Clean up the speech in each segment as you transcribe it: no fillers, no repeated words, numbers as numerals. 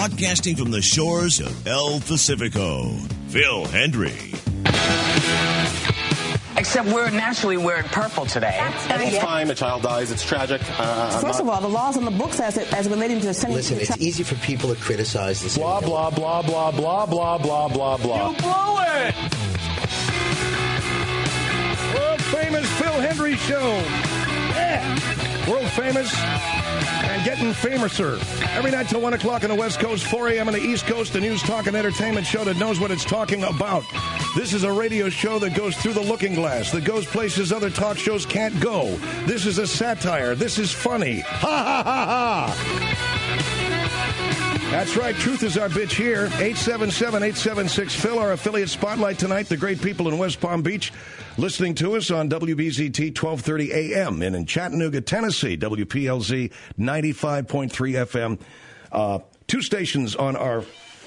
broadcasting from the shores of El Pacifico, Phil Hendry. Except we're naturally wearing purple today. Any time a child dies, it's tragic. First of all, the laws in the books as relating to the sentence. Listen, it's easy for people to criticize this. Blah, blah, blah, blah, blah, blah, blah, blah, blah. You blew it! World famous Phil Hendry Show. Yeah. World famous and getting famouser. Every night till 1 o'clock on the West Coast, 4 a.m. on the East Coast, the news, talk, and entertainment show that knows what it's talking about. This is a radio show that goes through the looking glass, that goes places other talk shows can't go. This is a satire. This is funny. Ha, ha, ha, ha. That's right. Truth is our bitch here. 877-876-PHIL, our affiliate spotlight tonight. The great people in West Palm Beach listening to us on WBZT 1230 AM and in Chattanooga, Tennessee, WPLZ 95.3 FM. Two stations on our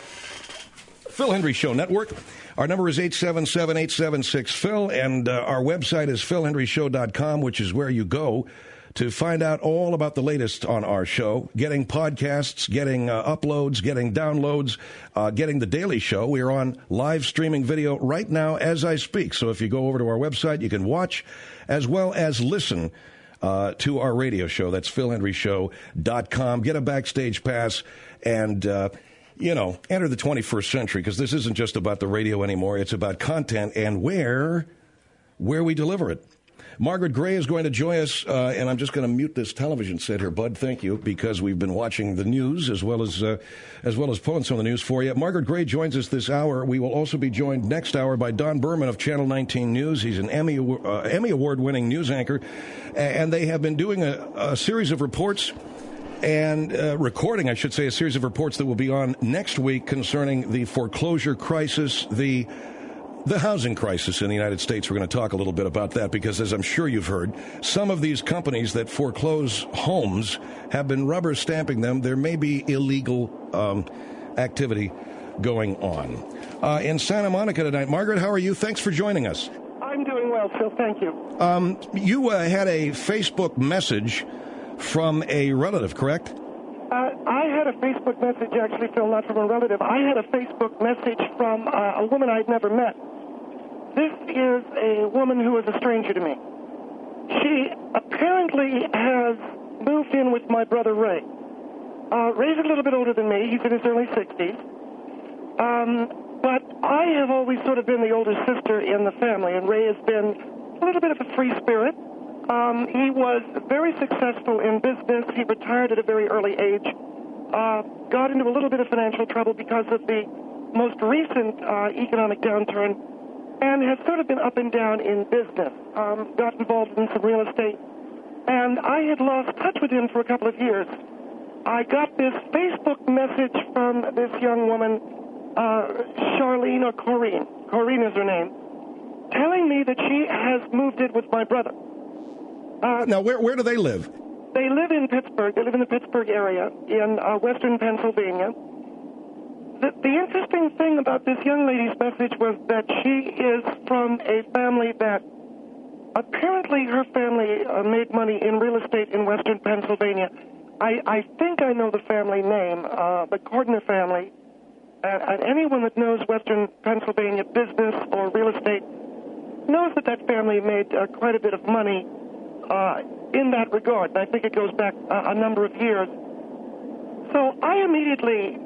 Phil Hendry Show network. Our number is 877-876-PHIL, and our website is philhendryshow.com, which is where you go to find out all about the latest on our show, getting podcasts, getting uploads, getting downloads, getting the daily show. We are on live streaming video right now as I speak. So if you go over to our website, you can watch as well as listen to our radio show. That's philhendryshow.com. Get a backstage pass and enter the 21st century, because this isn't just about the radio anymore. It's about content and where we deliver it. Margaret Gray is going to join us, and I'm just going to mute this television set here, Bud. Thank you, because we've been watching the news as well as pulling some of the news for you. Margaret Gray joins us this hour. We will also be joined next hour by Don Berman of Channel 19 News. He's an Emmy Award-winning news anchor, and they have been doing a series of reports and recording, I should say, a series of reports that will be on next week concerning the foreclosure crisis, the housing crisis in the United States. We're going to talk a little bit about that because, as I'm sure you've heard, some of these companies that foreclose homes have been rubber stamping them. There may be illegal activity going on. In Santa Monica tonight, Margaret, how are you? Thanks for joining us. I'm doing well, Phil. Thank you. You had a Facebook message from a relative, correct? I had a Facebook message, actually, Phil, not from a relative. I had a Facebook message from a woman I'd never met. This is a woman who is a stranger to me. She apparently has moved in with my brother Ray. Ray's a little bit older than me. He's in his early 60s. But I have always sort of been the older sister in the family, and Ray has been a little bit of a free spirit. He was very successful in business. He retired at a very early age. Got into a little bit of financial trouble because of the most recent economic downturn, and has sort of been up and down in business. Got involved in some real estate, and I had lost touch with him for a couple of years. I got this Facebook message from this young woman, Charlene or Corrine. Corrine is her name, telling me that she has moved in with my brother. Now, where do they live? They live in Pittsburgh. They live in the Pittsburgh area in western Pennsylvania. The interesting thing about this young lady's message was that she is from a family that apparently her family made money in real estate in western Pennsylvania. I think I know the family name, the Cordner family. And anyone that knows western Pennsylvania business or real estate knows that family made quite a bit of money in that regard. And I think it goes back a number of years. So I immediately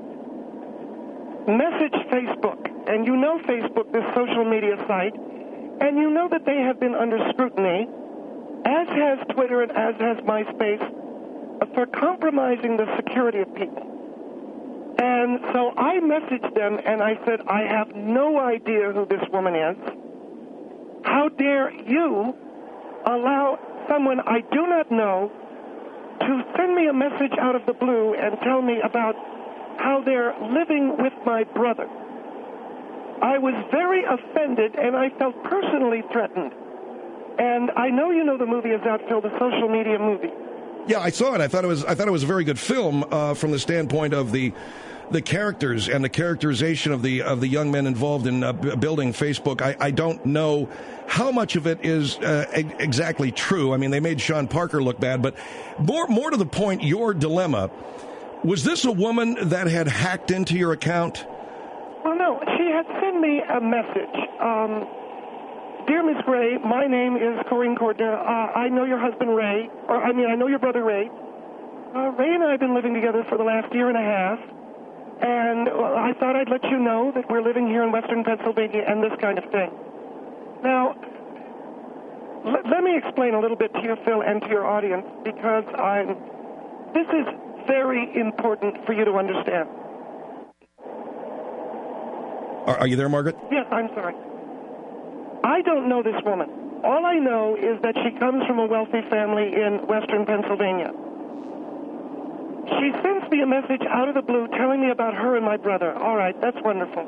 messaged Facebook, and you know Facebook, this social media site, and you know that they have been under scrutiny, as has Twitter and as has MySpace, for compromising the security of people. And so I messaged them, and I said, I have no idea who this woman is. How dare you allow someone I do not know to send me a message out of the blue and tell me about how they're living with my brother. I was very offended, and I felt personally threatened. And I know you know the movie is out, Phil, the social media movie. Yeah, I saw it. I thought it was a very good film from the standpoint of the characters and the characterization of the young men involved in building Facebook. I don't know how much of it is exactly true. I mean, they made Sean Parker look bad, but more to the point, your dilemma Was this a woman that had hacked into your account? Well, no. She had sent me a message. Dear Ms. Gray, my name is Corinne Cordner. I know your husband, Ray. I know your brother, Ray. Ray and I have been living together for the last year and a half. And I thought I'd let you know that we're living here in Western Pennsylvania and this kind of thing. Now, let me explain a little bit to you, Phil, and to your audience, because this is very important for you to understand. Are you there, Margaret? Yes, I'm sorry. I don't know this woman. All I know is that she comes from a wealthy family in Western Pennsylvania. She sends me a message out of the blue telling me about her and my brother. All right, that's wonderful.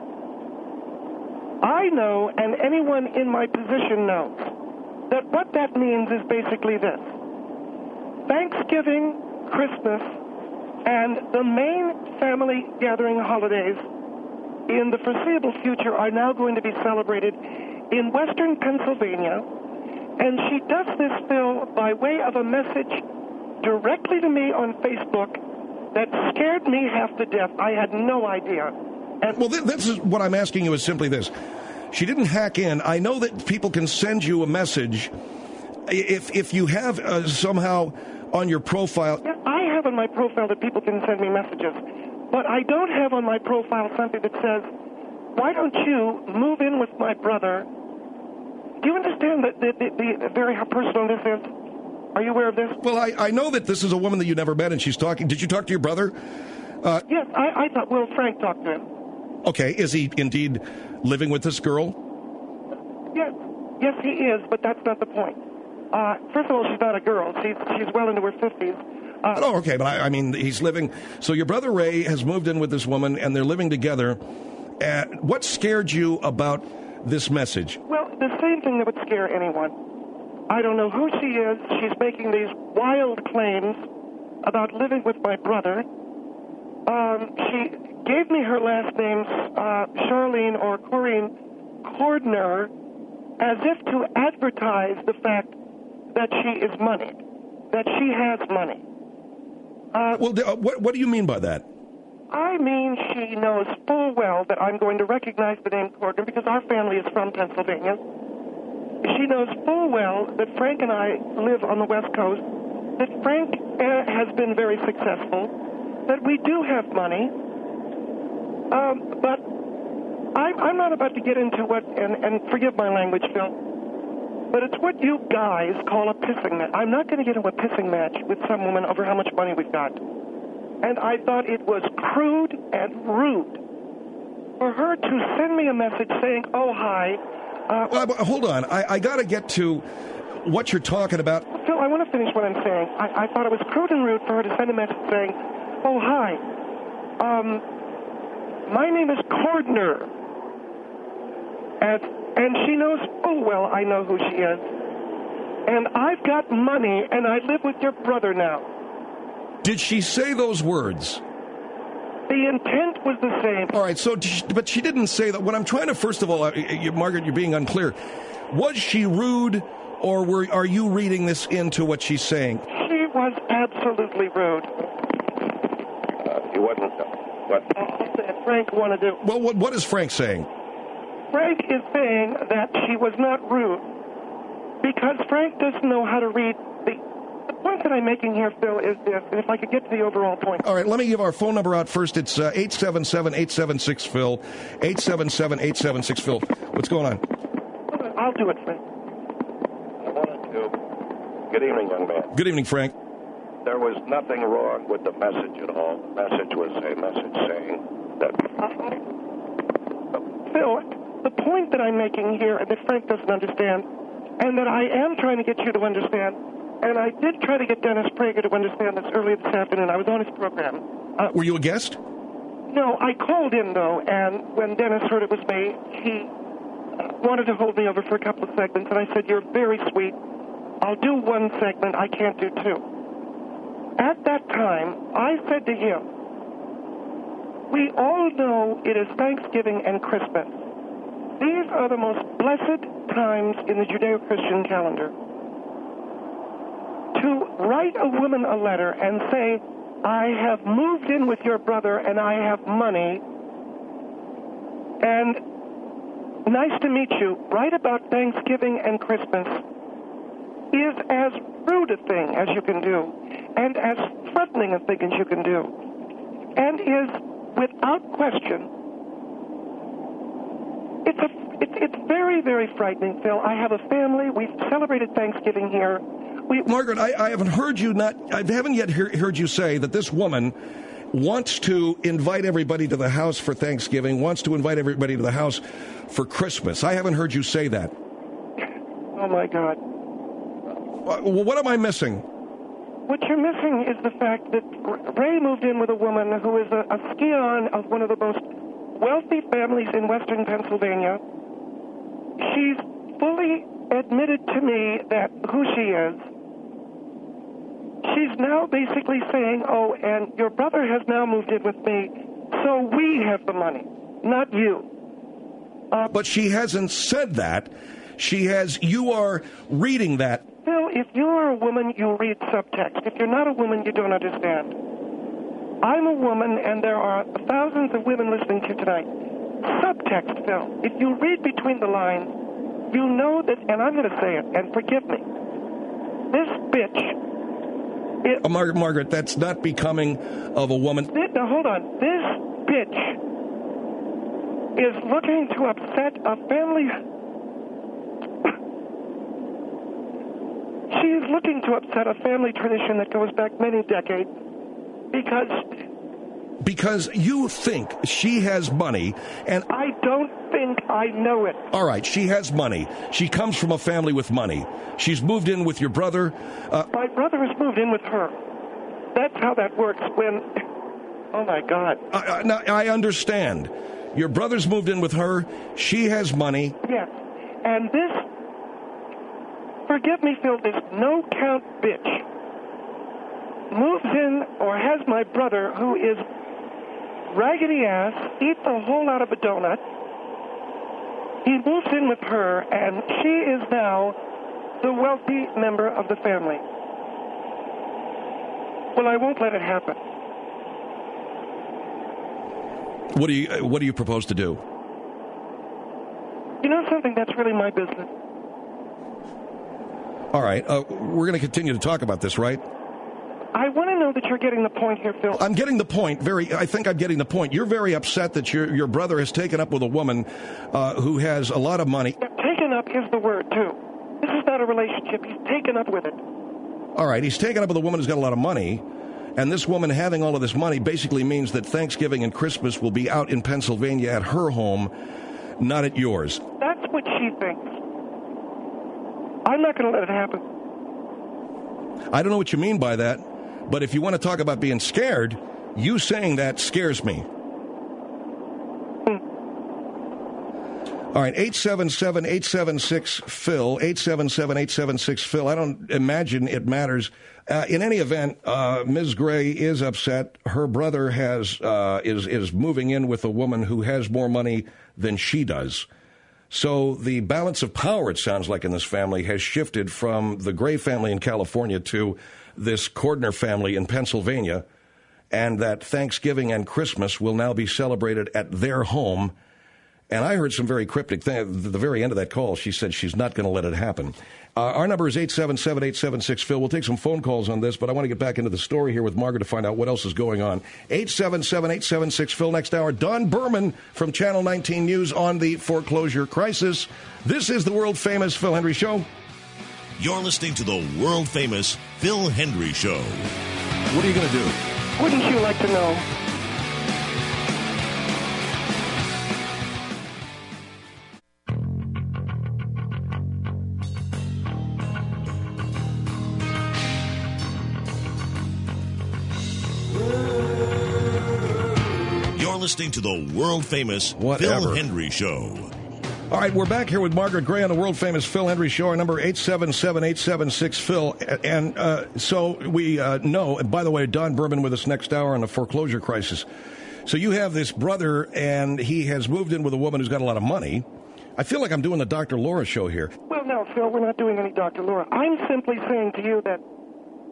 I know, and anyone in my position knows, that what that means is basically this. Thanksgiving, Christmas, and the main family gathering holidays in the foreseeable future are now going to be celebrated in Western Pennsylvania, and she does this, Phil, by way of a message directly to me on Facebook that scared me half to death. I had no idea. Well, this is what I'm asking you is simply this. She didn't hack in. I know that people can send you a message if you have somehow on your profile. Yeah, I have on my profile that people can send me messages, but I don't have on my profile something that says, why don't you move in with my brother? Do you understand the very how personal this is? Are you aware of this? Well, I know that this is a woman that you never met, and she's talking. Did you talk to your brother? Yes, I thought, well, Frank talked to him. Okay, is he indeed living with this girl? Yes, he is, but that's not the point. First of all, she's not a girl. She's well into her 50s. Okay, but I mean, he's living. So your brother Ray has moved in with this woman, and they're living together. What scared you about this message? Well, the same thing that would scare anyone. I don't know who she is. She's making these wild claims about living with my brother. She gave me her last names, Charlene or Corinne Cordner, as if to advertise the fact that she is moneyed, that she has money. What do you mean by that? I mean she knows full well that I'm going to recognize the name Cordner because our family is from Pennsylvania. She knows full well that Frank and I live on the West Coast, that Frank has been very successful, that we do have money, but I'm not about to get into what, and forgive my language, Phil, but it's what you guys call a pissing match. I'm not going to get into a pissing match with some woman over how much money we've got. And I thought it was crude and rude for her to send me a message saying, oh, hi. Hold on. I got to get to what you're talking about. Phil, I want to finish what I'm saying. I thought it was crude and rude for her to send a message saying, oh, hi. My name is Cordner. And she knows full well I know who she is. And I've got money, and I live with your brother now. Did she say those words? The intent was the same. All right, but she didn't say that. What I'm trying to, first of all, Margaret, you're being unclear. Was she rude, or are you reading this into what she's saying? She was absolutely rude. He wasn't. What? Frank wanted to. Well, what is Frank saying? Frank is saying that she was not rude because Frank doesn't know how to read. The point that I'm making here, Phil, is this, and if I could get to the overall point. All right, let me give our phone number out first. It's 877-876-PHIL, 877-876-PHIL. What's going on? I'll do it, Frank. I wanted to... Good evening, young man. Good evening, Frank. There was nothing wrong with the message at all. The message was a message saying that... Phil, the point that I'm making here, and that Frank doesn't understand, and that I am trying to get you to understand, and I did try to get Dennis Prager to understand this earlier this afternoon. I was on his program. Were you a guest? No, I called in, though, and when Dennis heard it was me, he wanted to hold me over for a couple of segments, and I said, you're very sweet. I'll do one segment. I can't do two. At that time, I said to him, we all know it is Thanksgiving and Christmas. These are the most blessed times in the Judeo-Christian calendar. To write a woman a letter and say, I have moved in with your brother, and I have money, and nice to meet you. Right about Thanksgiving and Christmas is as rude a thing as you can do, and as threatening a thing as you can do, and is, without question, it's very, very frightening, Phil. I have a family. We've celebrated Thanksgiving here. Margaret, I haven't heard you I haven't yet heard you say that this woman wants to invite everybody to the house for Thanksgiving, wants to invite everybody to the house for Christmas. I haven't heard you say that. Oh, my God. Well, what am I missing? What you're missing is the fact that Ray moved in with a woman who is a scion of one of the most wealthy families in western Pennsylvania. She's fully admitted to me that who she is. She's now basically saying, oh, and your brother has now moved in with me, so we have the money, not you. But she hasn't said that. You are reading that. Phil, if you're a woman, you read subtext. If you're not a woman, you don't understand. I'm a woman, and there are thousands of women listening to tonight. Subtext, Phil. If you read between the lines, you know that, and I'm going to say it, and forgive me, this bitch... Margaret, that's not becoming of a woman. Now, hold on. This bitch is looking to upset a family... She is looking to upset a family tradition that goes back many decades because you think she has money, and I don't think I know it. All right, she has money. She comes from a family with money. She's moved in with your brother. My brother has moved in with her. That's how that works when... Oh, my God. Now, I understand. Your brother's moved in with her. She has money. Yes. And this... Forgive me, Phil, this no-count bitch moves in or has my brother, who is raggedy ass, eats a whole lot of a donut. He moves in with her, and she is now the wealthy member of the family. Well, I won't let it happen. What do you propose to do? You know something? That's really my business. All right. We're going to continue to talk about this, right? I want to know that you're getting the point here, Phil. I'm getting the point. I think I'm getting the point. You're very upset that your brother has taken up with a woman who has a lot of money. Yeah, taken up is the word, too. This is not a relationship. He's taken up with it. All right. He's taken up with a woman who's got a lot of money. And this woman having all of this money basically means that Thanksgiving and Christmas will be out in Pennsylvania at her home, not at yours. That's what she thinks. I'm not going to let it happen. I don't know what you mean by that, but if you want to talk about being scared, you saying that scares me. All right, 877-876-PHIL, 877-876-PHIL. I don't imagine it matters. In any event, Ms. Gray is upset. Her brother is moving in with a woman who has more money than she does. So the balance of power, it sounds like, in this family has shifted from the Gray family in California to this Cordner family in Pennsylvania, and that Thanksgiving and Christmas will now be celebrated at their home. And I heard some very cryptic things. At the very end of that call, she said she's not going to let it happen. Our number is 877-876-PHIL. We'll take some phone calls on this, but I want to get back into the story here with Margaret to find out what else is going on. 877-876-PHIL. Next hour, Don Berman from Channel 19 News on the foreclosure crisis. This is the world-famous Phil Hendrie Show. You're listening to the world-famous Phil Hendrie Show. What are you going to do? Wouldn't you like to know? Listening to the world-famous Phil Hendrie Show. All right, we're back here with Margaret Gray on the world-famous Phil Hendrie Show. Our number 877-876-PHIL. And so we know, and by the way, Don Berman with us next hour on the foreclosure crisis. So you have this brother, and he has moved in with a woman who's got a lot of money. I feel like I'm doing the Dr. Laura show here. Well, no, Phil, we're not doing any Dr. Laura. I'm simply saying to you that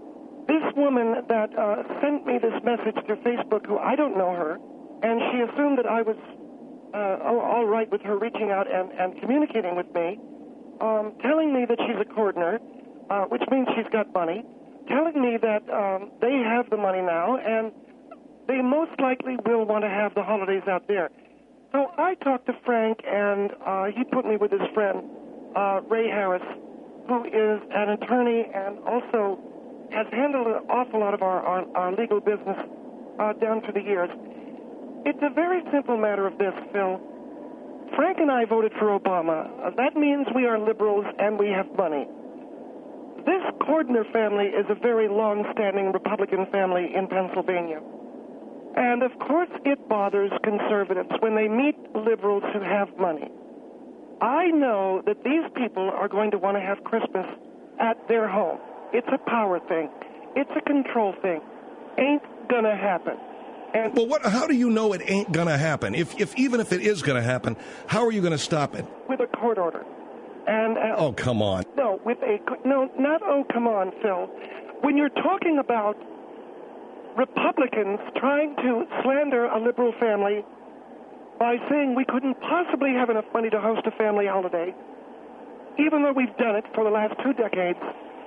this woman that sent me this message through Facebook, who I don't know her, and she assumed that I was all right with her reaching out and communicating with me, telling me that she's a Cordner, which means she's got money, telling me that they have the money now, and they most likely will want to have the holidays out there. So I talked to Frank, and he put me with his friend, Ray Harris, who is an attorney and also has handled an awful lot of our legal business down through the years. It's a very simple matter of this, Phil. Frank and I voted for Obama. That means we are liberals and we have money. This Cordner family is a very long-standing Republican family in Pennsylvania. And, of course, it bothers conservatives when they meet liberals who have money. I know that these people are going to want to have Christmas at their home. It's a power thing. It's a control thing. Ain't gonna happen. And well, how do you know it ain't gonna happen? Even if it is gonna happen, how are you gonna stop it? With a court order. And oh, come on. No, not oh, come on, Phil. When you're talking about Republicans trying to slander a liberal family by saying we couldn't possibly have enough money to host a family holiday, even though we've done it for the last 2 decades,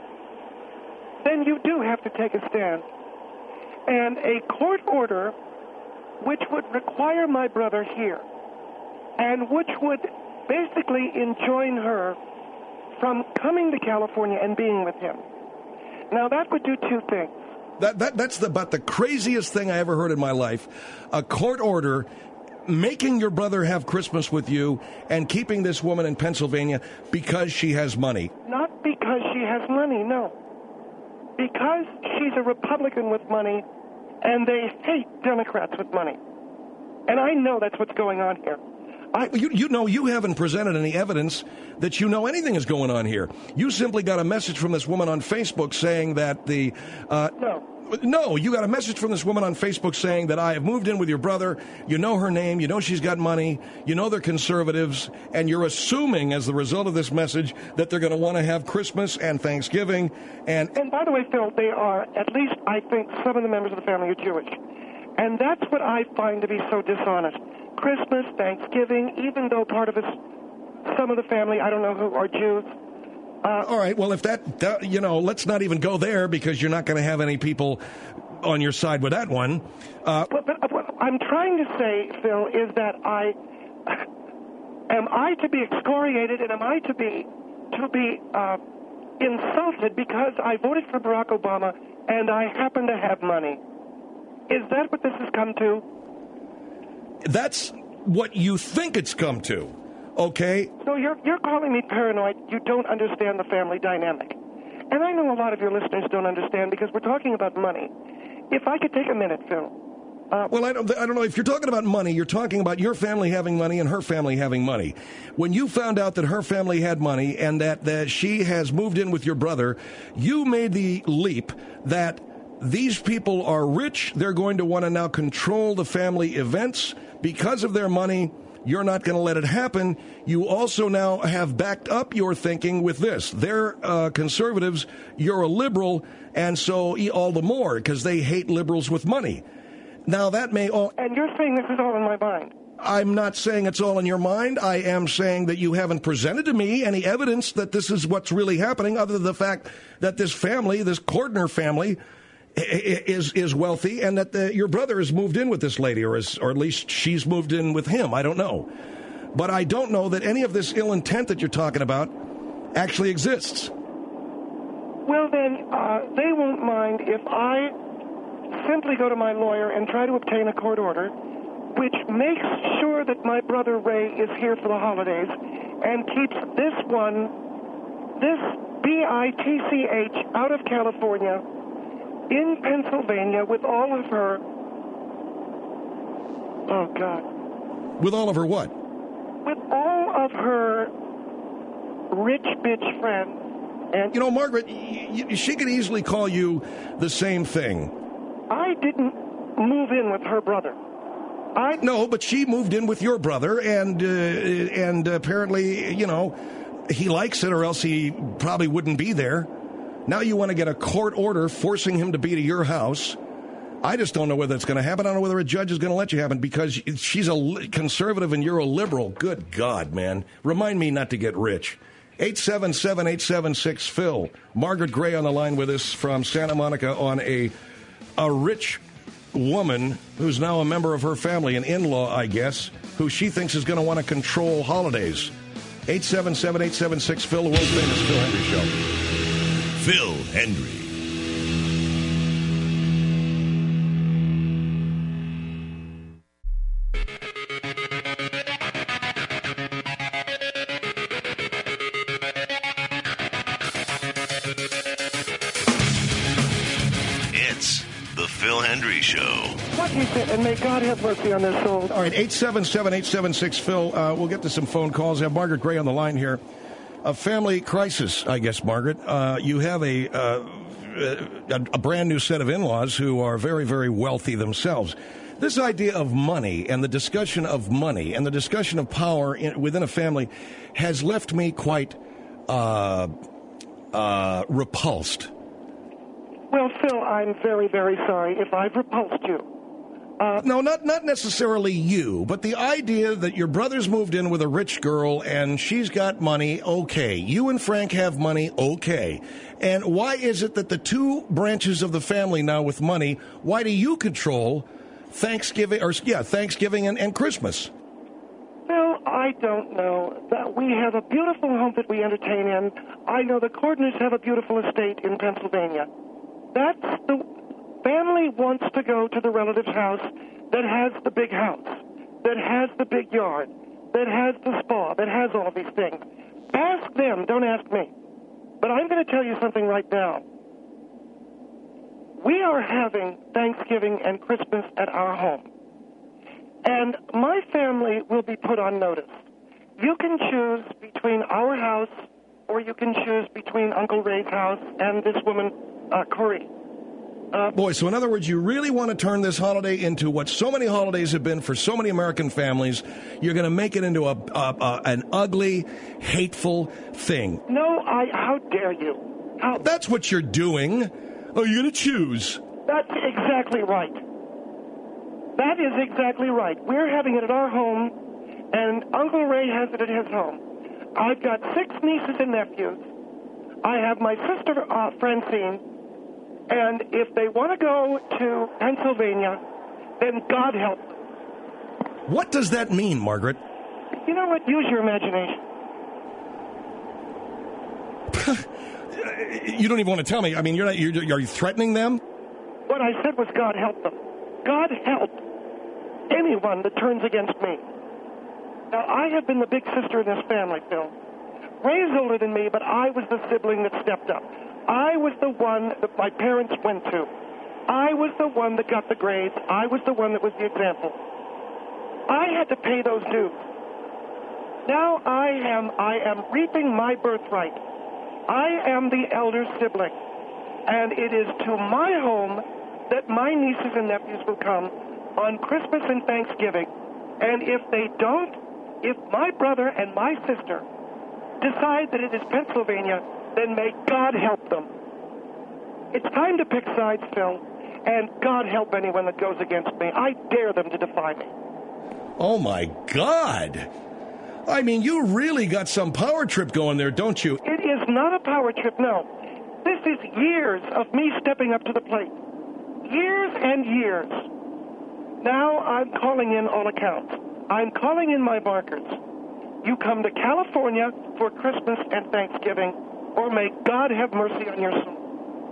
then you do have to take a stand. And a court order which would require my brother here and which would basically enjoin her from coming to California and being with him. Now, that would do 2 things. That's about the craziest thing I ever heard in my life. A court order making your brother have Christmas with you and keeping this woman in Pennsylvania because she has money. Not because she has money, no. Because she's a Republican with money, and they hate Democrats with money. And I know that's what's going on here. You know, you haven't presented any evidence that you know anything is going on here. You simply got a message from this woman on Facebook saying that the... No, you got a message from this woman on Facebook saying that I have moved in with your brother. You know her name. You know she's got money. You know they're conservatives. And you're assuming as the result of this message that they're going to want to have Christmas and Thanksgiving. And by the way, Phil, they are, at least I think, some of the members of the family are Jewish. And that's what I find to be so dishonest. Christmas, Thanksgiving, even though part of us, some of the family, I don't know who, are Jews. All right, well, if that, you know, let's not even go there because you're not going to have any people on your side with that one. But what I'm trying to say, Phil, is that am I to be excoriated and am I to be insulted because I voted for Barack Obama and I happen to have money? Is that what this has come to? That's what you think it's come to. Okay. So you're calling me paranoid. You don't understand the family dynamic. And I know a lot of your listeners don't understand because we're talking about money. If I could take a minute, Phil. Well, I don't know. If you're talking about money, you're talking about your family having money and her family having money. When you found out that her family had money and that she has moved in with your brother, you made the leap that these people are rich. They're going to want to now control the family events because of their money. You're not going to let it happen. You also now have backed up your thinking with this. They're conservatives. You're a liberal. And so all the more because they hate liberals with money. Now, that may all... And you're saying this is all in my mind. I'm not saying it's all in your mind. I am saying that you haven't presented to me any evidence that this is what's really happening other than the fact that this family, this Cordner family, is wealthy and that your brother has moved in with this lady or at least she's moved in with him. I don't know. But I don't know that any of this ill intent that you're talking about actually exists. Well, then, they won't mind if I simply go to my lawyer and try to obtain a court order which makes sure that my brother Ray is here for the holidays and keeps this BITCH out of California in Pennsylvania with all of her... Oh, God. With all of her what? With all of her rich bitch friends. And you know, Margaret, she could easily call you the same thing. I didn't move in with her brother. No, but she moved in with your brother, and apparently, you know, he likes it or else he probably wouldn't be there. Now you want to get a court order forcing him to be to your house. I just don't know whether it's going to happen. I don't know whether a judge is going to let you happen because she's a conservative and you're a liberal. Good God, man. Remind me not to get rich. 877-876-PHIL. Margaret Gray on the line with us from Santa Monica on a rich woman who's now a member of her family, an in-law, I guess, who she thinks is going to want to control holidays. 877-876-PHIL, the world famous Phil Hendry Show. Phil Hendry. It's the Phil Hendry Show. What he said, and may God have mercy on their souls. All right, 877-876-PHIL. We'll get to some phone calls. I have Margaret Gray on the line here. A family crisis, I guess, Margaret. You have a brand new set of in-laws who are very, very wealthy themselves. This idea of money and the discussion of money and the discussion of power within a family has left me quite repulsed. Well, Phil, I'm very, very sorry if I've repulsed you. No, not necessarily you, but the idea that your brother's moved in with a rich girl and she's got money, okay. You and Frank have money, okay. And why is it that the two branches of the family now with money, why do you control Thanksgiving and Christmas? Well, I don't know. That we have a beautiful home that we entertain in. I know the Cordners have a beautiful estate in Pennsylvania. That's the family wants to go to the relative's house that has the big house, that has the big yard, that has the spa, that has all these things. Ask them, don't ask me. But I'm going to tell you something right now. We are having Thanksgiving and Christmas at our home. And my family will be put on notice. You can choose between our house or you can choose between Uncle Ray's house and this woman, Corey. Boy, so in other words, you really want to turn this holiday into what so many holidays have been for so many American families. You're going to make it into an ugly, hateful thing. No, how dare you? That's what you're doing. Oh, you're going to choose. That's exactly right. That is exactly right. We're having it at our home, and Uncle Ray has it at his home. I've got 6 nieces and nephews. I have my sister, Francine. And if they want to go to Pennsylvania, then God help them. What does that mean, Margaret? You know what? Use your imagination. You don't even want to tell me. I mean, are you threatening them? What I said was God help them. God help anyone that turns against me. Now, I have been the big sister in this family, Phil. Ray's older than me, but I was the sibling that stepped up. I was the one that my parents went to. I was the one that got the grades. I was the one that was the example. I had to pay those dues. Now I am reaping my birthright. I am the elder sibling. And it is to my home that my nieces and nephews will come on Christmas and Thanksgiving. And if they don't, if my brother and my sister decide that it is Pennsylvania, then may God help them. It's time to pick sides, Phil, and God help anyone that goes against me. I dare them to defy me. Oh, my God. I mean, you really got some power trip going there, don't you? It is not a power trip, no. This is years of me stepping up to the plate. Years and years. Now I'm calling in all accounts. I'm calling in my markers. You come to California for Christmas and Thanksgiving, or may God have mercy on your soul.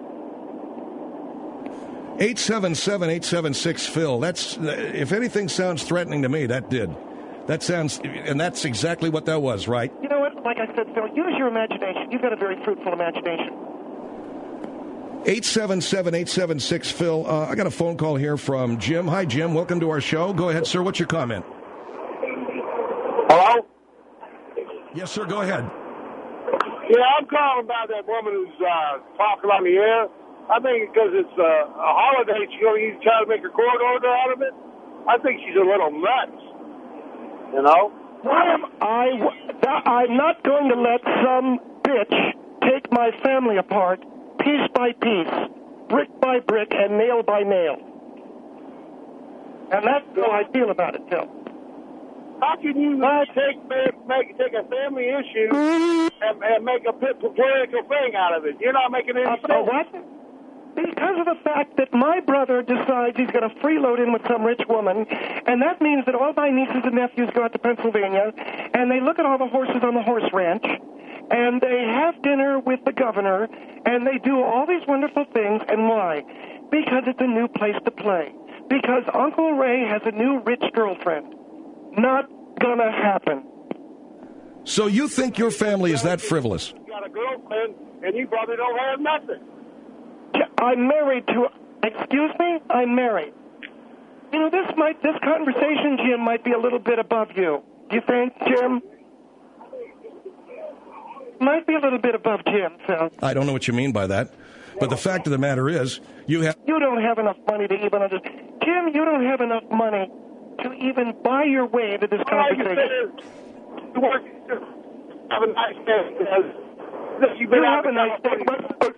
877-876-PHIL. That's, if anything sounds threatening to me, that did. That sounds, and that's exactly what that was, right? You know what? Like I said, Phil, use your imagination. You've got a very fruitful imagination. 877-876-PHIL. I got a phone call here from Jim. Hi, Jim. Welcome to our show. Go ahead, sir. What's your comment? Hello? Yes, sir. Go ahead. Yeah, I'm calling about that woman who's talking on the air. I think because it's a holiday, she's going to try to make a court order out of it. I think she's a little nuts. You know? I'm not going to let some bitch take my family apart, piece by piece, brick by brick, and nail by nail. And that's how I feel about it, Phil. How can you take a family issue and make a political thing out of it? You're not making any sense. What? Because of the fact that my brother decides he's going to freeload in with some rich woman, and that means that all my nieces and nephews go out to Pennsylvania, and they look at all the horses on the horse ranch, and they have dinner with the governor, and they do all these wonderful things. And why? Because it's a new place to play. Because Uncle Ray has a new rich girlfriend. Not gonna happen. So you think your family is that frivolous? You got a girlfriend, and you probably don't have nothing. I'm married to... Excuse me? I'm married. You know, this conversation, Jim, might be a little bit above you. Do you think, Jim? Might be a little bit above Jim, Phil. I don't know what you mean by that. But the fact of the matter is, you don't have enough money to even understand. Jim, you don't have enough money to even buy your way into this conversation. You work, have a nice day. You have a nice day.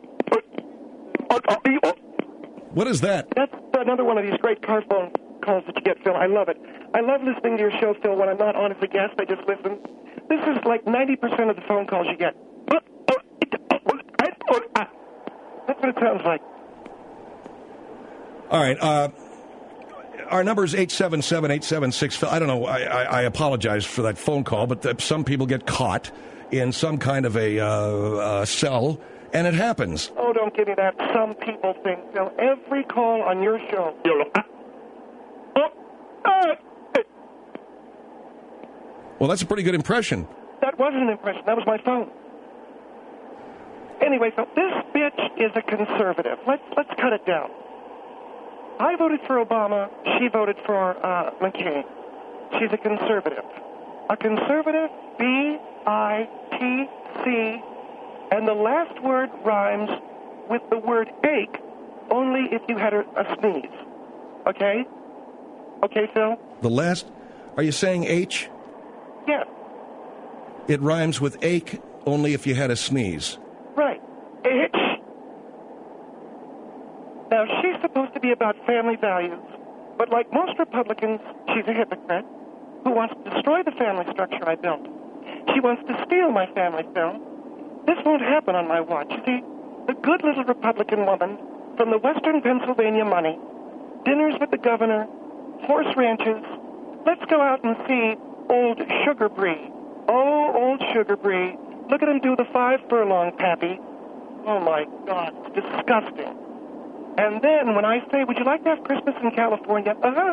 What is that? That's another one of these great car phone calls that you get, Phil. I love it. I love listening to your show, Phil, when I'm not on as a guest. I just listen. This is like 90% of the phone calls you get. That's what it sounds like. All right. Our number is 877-876. I don't know. I apologize for that phone call, but some people get caught in some kind of a cell, and it happens. Oh, don't give me that some people thing, Phil. Every call on your show. Well, that's a pretty good impression. That wasn't an impression. That was my phone. Anyway, so this bitch is a conservative. Let's cut it down. I voted for Obama. She voted for McCain. She's a conservative. A conservative, B-I-T-C, and the last word rhymes with the word ache only if you had a sneeze. Okay? Okay, Phil? The last, are you saying H? Yeah. It rhymes with ache only if you had a sneeze. Right. H. Now, she's supposed to be about family values, but like most Republicans, she's a hypocrite who wants to destroy the family structure I built. She wants to steal my family film. This won't happen on my watch. You see, the good little Republican woman from the western Pennsylvania money, dinners with the governor, horse ranches. Let's go out and see old Sugar Brie. Oh, old Sugar Brie. Look at him do the 5 furlong, Pappy. Oh, my God, it's disgusting. And then when I say, would you like to have Christmas in California?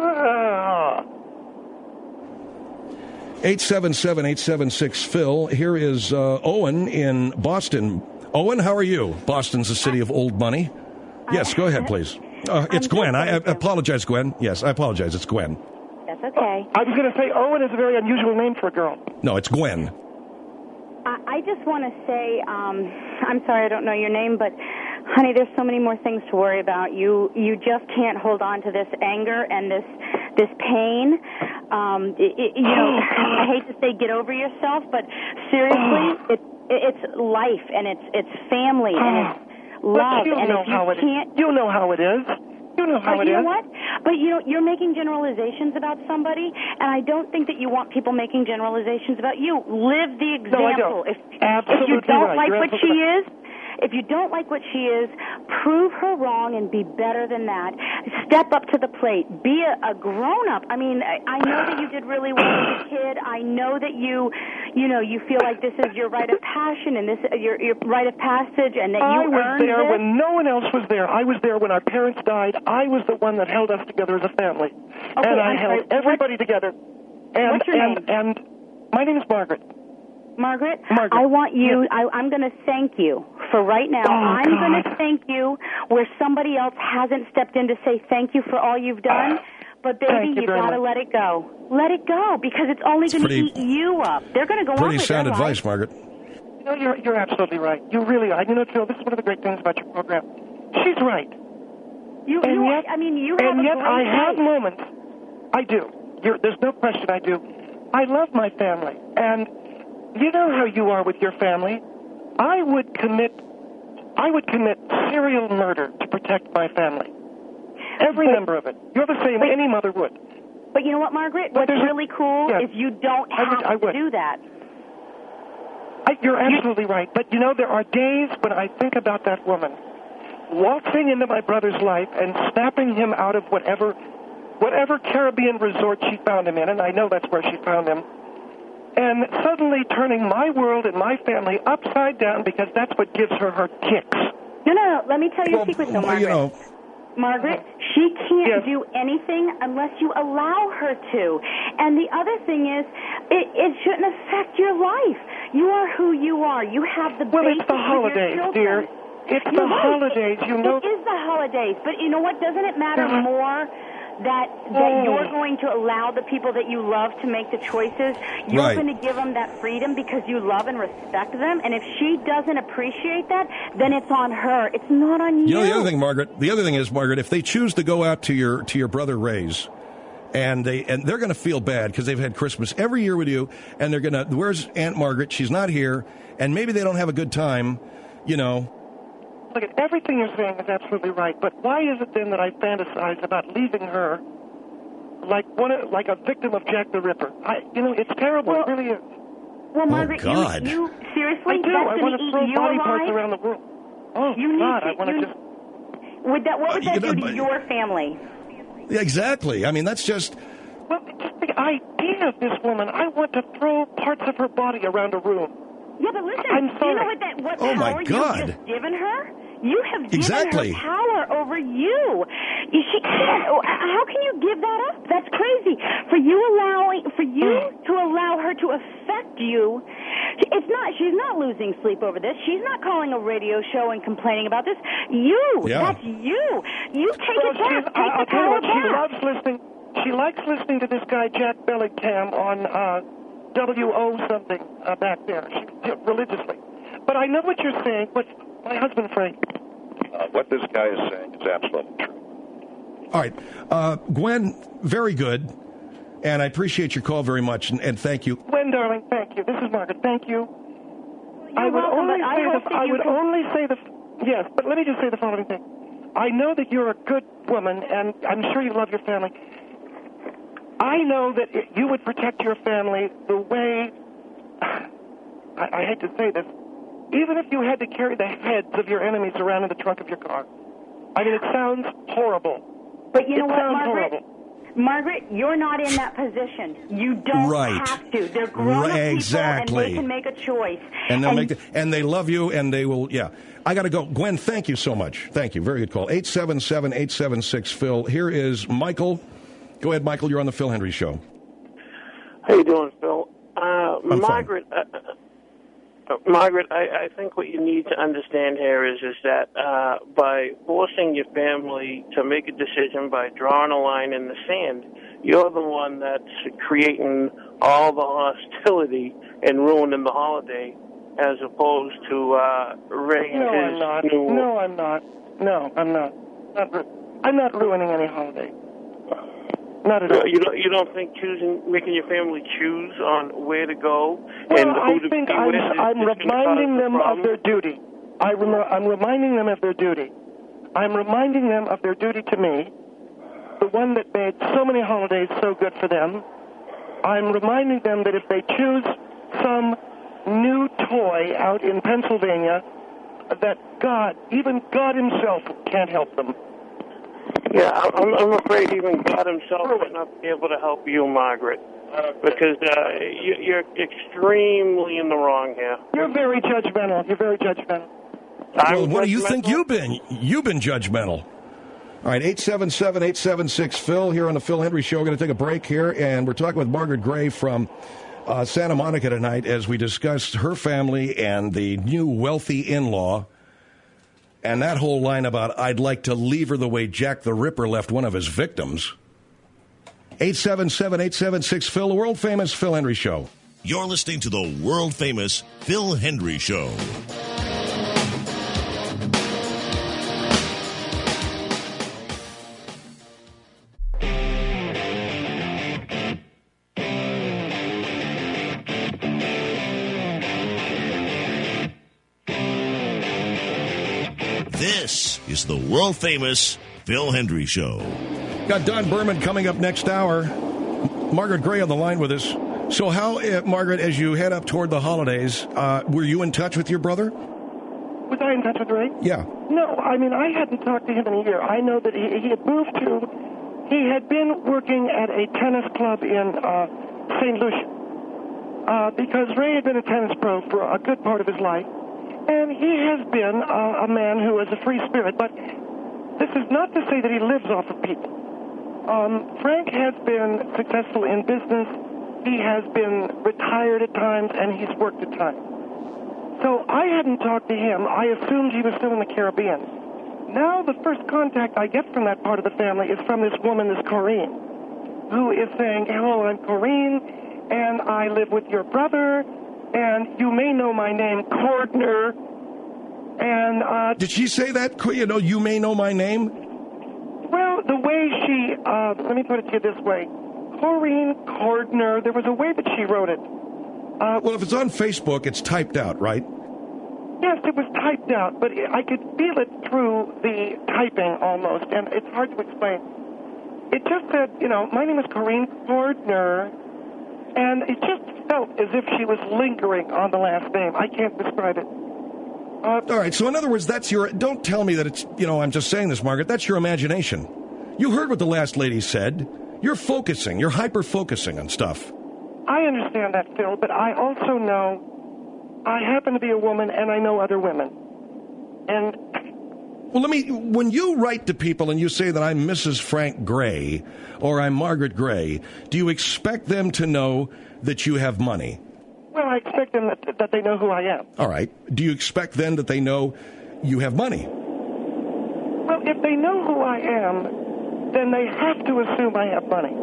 877-876-PHIL. Here is Owen in Boston. Owen, how are you? Boston's a city of old money. Yes, go ahead, please. It's Gwen. I apologize, Gwen. Yes, I apologize. It's Gwen. That's okay. I was going to say Owen is a very unusual name for a girl. No, it's Gwen. I just want to say, I'm sorry I don't know your name, but honey, there's so many more things to worry about. You just can't hold on to this anger and this pain. I hate to say get over yourself, but seriously, it's life and it's family and it's love. But you know how it is. You know how it is. You know how it is. You know what? But you're making generalizations about somebody, and I don't think that you want people making generalizations about you. Live the example. No, I don't. If Absolutely you don't right. like You're what she is, if you don't like what she is, prove her wrong and be better than that. Step up to the plate. Be a grown-up. I mean, I know that you did really well as a kid. I know that you feel like this is your rite of passion and this your rite of passage, and that you I was earned there this. when no one else was there. I was there when our parents died. I was the one that held us together as a family. Okay, and I held everybody together. And, what's your name? And my name is Margaret. Margaret, I want you, yes. I'm going to thank you for right now. I'm going to thank you where somebody else hasn't stepped in to say thank you for all you've done. But, baby, you got to let it go. Let it go, because it's only going to eat you up. They're going to go on with Pretty sound advice, Margaret. You know, you're absolutely right. You really are. You know, Phil, this is one of the great things about your program. She's right. You have I have moments. I do. There's no question I do. I love my family, and you know how you are with your family. I would commit I would commit serial murder to protect my family. Every member of it. You're the same. Any mother would. But you know what, Margaret? What's really cool is you don't have to do that. You're absolutely right. But, you know, there are days when I think about that woman waltzing into my brother's life and snapping him out of whatever Caribbean resort she found him in, and I know that's where she found him, and suddenly turning my world and my family upside down because that's what gives her kicks. No. Let me tell you a secret, though, Margaret. You know, Margaret, she can't do anything unless you allow her to. And the other thing is, it shouldn't affect your life. You are who you are. You have the it's the holidays, dear. It's the holidays, you know. It is the holidays. But you know what? Doesn't it matter more that you're going to allow the people that you love to make the choices? You're going to give them that freedom because you love and respect them. And if she doesn't appreciate that, then it's on her. It's not on you. You know, the other thing is, Margaret, if they choose to go out to your brother Ray's, and they're going to feel bad because they've had Christmas every year with you, and they're going to, where's Aunt Margaret? She's not here, and maybe they don't have a good time, you know. Look, everything you're saying is absolutely right, but why is it then that I fantasize about leaving her like a victim of Jack the Ripper? It's terrible. It really is. Well, Margaret, you seriously? I do. I want to throw body parts around the world. Oh, God, I want to just... What would that do to your family? Yeah, exactly. I mean, that's just... Well, just the idea of this woman. I want to throw parts of her body around a room. Yeah, but listen, I'm sorry. do you know what power you've just given her? You have given her power over you. She can't. How can you give that up? That's crazy. For you to allow her to affect you. She's not losing sleep over this. She's not calling a radio show and complaining about this. That's you. You take it back. Take the power back. She likes listening to this guy Jack Bellingham on WO something back there, religiously. But I know what you're saying. But my husband, Frank. What this guy is saying is absolutely true. All right. Gwen, very good. And I appreciate your call very much, and thank you. Gwen, darling, thank you. This is Margaret. Thank you. Yes, but let me just say the following thing. I know that you're a good woman, and I'm sure you love your family. I know that you would protect your family the way, I hate to say this, even if you had to carry the heads of your enemies around in the trunk of your car. I mean, it sounds horrible. But you know what, Margaret? Margaret, you're not in that position. You don't have to. They're grown-up people, and they can make a choice. And they'll and they love you, and they will, I got to go. Gwen, thank you so much. Thank you. Very good call. 877-876-PHIL. Here is Michael. Go ahead, Michael. You're on the Phil Hendrie Show. How you doing, Phil? Margaret, Margaret, I think what you need to understand here is that by forcing your family to make a decision by drawing a line in the sand, you're the one that's creating all the hostility and ruining the holiday, as opposed to Ray and his new... No, I'm not. No, I'm not. I'm not ruining any holiday. Not at all. You don't think making your family choose on where to go and who to be with I'm reminding them of their duty. I'm reminding them of their duty. I'm reminding them of their duty to me, the one that made so many holidays so good for them. I'm reminding them that if they choose some new toy out in Pennsylvania, that even God himself can't help them. Yeah, I'm afraid even God himself would not be able to help you, Margaret, because you're extremely in the wrong here. You're very judgmental. Well, what do you think you've been? You've been judgmental. All right, 877-876-PHIL here on the Phil Hendrie Show. We're going to take a break here, and we're talking with Margaret Gray from Santa Monica tonight as we discuss her family and the new wealthy in-law. And that whole line about, I'd like to leave her the way Jack the Ripper left one of his victims. 877-876-PHIL, the world-famous Phil Hendrie Show. You're listening to the world-famous Phil Hendrie Show. This is the world-famous Phil Hendry Show. Got Don Berman coming up next hour. Margaret Gray on the line with us. So how, Margaret, as you head up toward the holidays, were you in touch with your brother? Was I in touch with Ray? Yeah. No, I mean, I hadn't talked to him in a year. I know that he had moved to, he had been working at a tennis club in St. Lucia because Ray had been a tennis pro for a good part of his life. And he has been a man who is a free spirit, but this is not to say that he lives off of people. Frank has been successful in business. He has been retired at times, and he's worked at times. So I hadn't talked to him. I assumed he was still in the Caribbean. Now the first contact I get from that part of the family is from this woman, this Corrine, who is saying, hello, I'm Corrine, and I live with your brother, and you may know my name, Cordner. And did she say that? You know, you may know my name? Well, the way she, let me put it to you this way. Corrine Cordner, there was a way that she wrote it. Well, if it's on Facebook, it's typed out, right? Yes, it was typed out, but I could feel it through the typing almost, and it's hard to explain. It just said, you know, my name is Corrine Cordner, and it just felt as if she was lingering on the last name. I can't describe it. All right, so in other words, that's your... Don't tell me that it's, you know, I'm just saying this, Margaret. That's your imagination. You heard what the last lady said. You're focusing. You're hyper-focusing on stuff. I understand that, Phil, but I also know I happen to be a woman, and I know other women. And... Well, when you write to people and you say that I'm Mrs. Frank Gray or I'm Margaret Gray, do you expect them to know that you have money? Well, I expect them that they know who I am. All right. Do you expect then that they know you have money? Well, if they know who I am, then they have to assume I have money.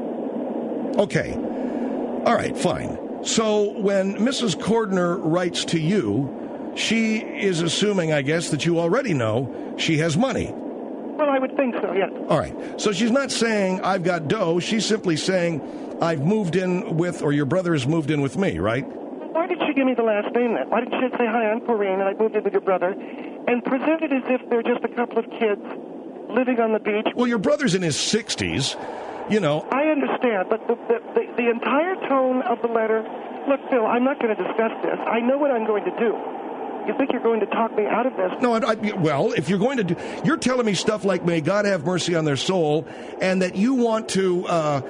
Okay. All right, fine. So when Mrs. Cordner writes to you, she is assuming, I guess, that you already know she has money. Well, I would think so, yes. All right. So she's not saying, I've got dough. She's simply saying, I've moved in with, or your brother has moved in with me, right? Why did she give me the last name then? Why did she say, hi, I'm Corrine, and I moved in with your brother, and present it as if they're just a couple of kids living on the beach? Well, your brother's in his 60s, you know. I understand, but the entire tone of the letter... Look, Phil, I'm not going to discuss this. I know what I'm going to do. You think you're going to talk me out of this? No, well, if you're going to do... You're telling me stuff like, may God have mercy on their soul, and that you want to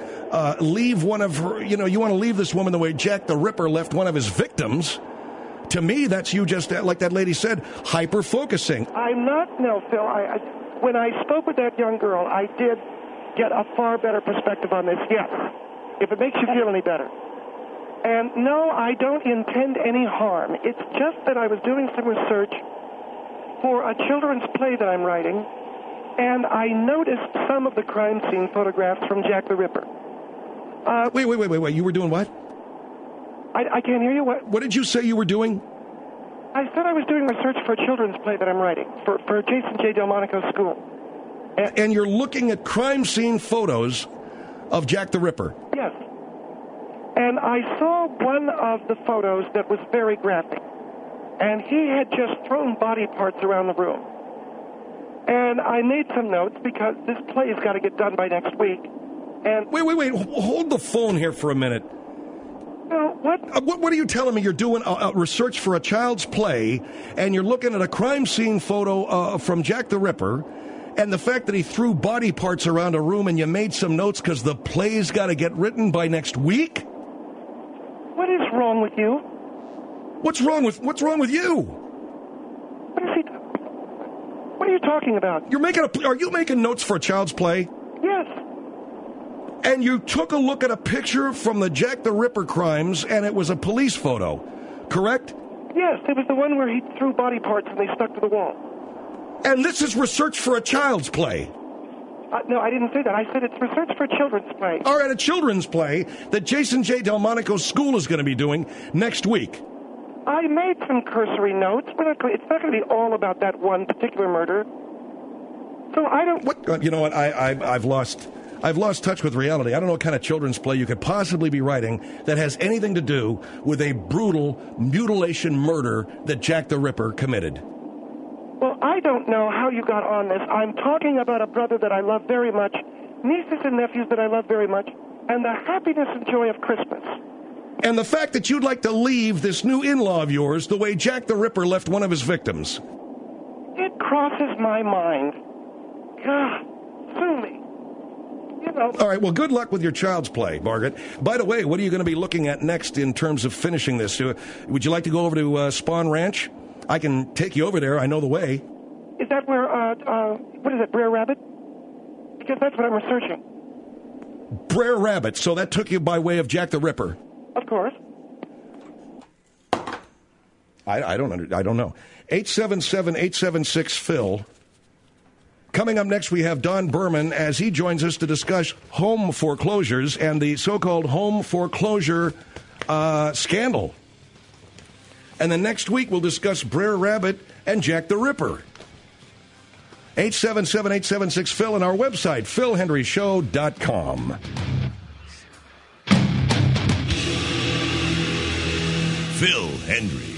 leave one of her... You know, you want to leave this woman the way Jack the Ripper left one of his victims. To me, that's you just, like that lady said, hyper-focusing. I'm not... No, Phil, when I spoke with that young girl, I did get a far better perspective on this, yes. If it makes you feel any better. And no, I don't intend any harm. It's just that I was doing some research for a children's play that I'm writing, and I noticed some of the crime scene photographs from Jack the Ripper. Wait. You were doing what? I can't hear you. What did you say you were doing? I said I was doing research for a children's play that I'm writing for Jason J. Delmonico's school. And you're looking at crime scene photos of Jack the Ripper? Yes. And I saw one of the photos that was very graphic. And he had just thrown body parts around the room. And I made some notes because this play's got to get done by next week. And Wait. Hold the phone here for a minute. No, what? What are you telling me? You're doing research for a child's play, and you're looking at a crime scene photo from Jack the Ripper, and the fact that he threw body parts around a room and you made some notes because the play's got to get written by next week? What is wrong with you? What's wrong with you? What are you talking about? Are you making notes for a child's play? Yes. And you took a look at a picture from the Jack the Ripper crimes, and it was a police photo, correct? Yes, it was the one where he threw body parts and they stuck to the wall. And this is research for a child's play. No, I didn't say that. I said it's research for a children's play. All right, a children's play that Jason J. Delmonico's school is going to be doing next week. I made some cursory notes, but it's not going to be all about that one particular murder. So I don't... What? You know what? I've lost touch with reality. I don't know what kind of children's play you could possibly be writing that has anything to do with a brutal mutilation murder that Jack the Ripper committed. Well, I don't know how you got on this. I'm talking about a brother that I love very much, nieces and nephews that I love very much, and the happiness and joy of Christmas. And the fact that you'd like to leave this new in-law of yours the way Jack the Ripper left one of his victims. It crosses my mind. God, sue me. You know. All right, well, good luck with your child's play, Margaret. By the way, what are you going to be looking at next in terms of finishing this? Would you like to go over to Spawn Ranch? I can take you over there. I know the way. Is that where, what is it, Brer Rabbit? Because that's what I'm researching. Brer Rabbit. So that took you by way of Jack the Ripper. Of course. I don't know. 877-876-PHIL. Coming up next, we have Don Berman as he joins us to discuss home foreclosures and the so-called home foreclosure scandal. And then next week, we'll discuss Brer Rabbit and Jack the Ripper. 877-876-PHIL and our website, philhendryshow.com. Phil Hendry.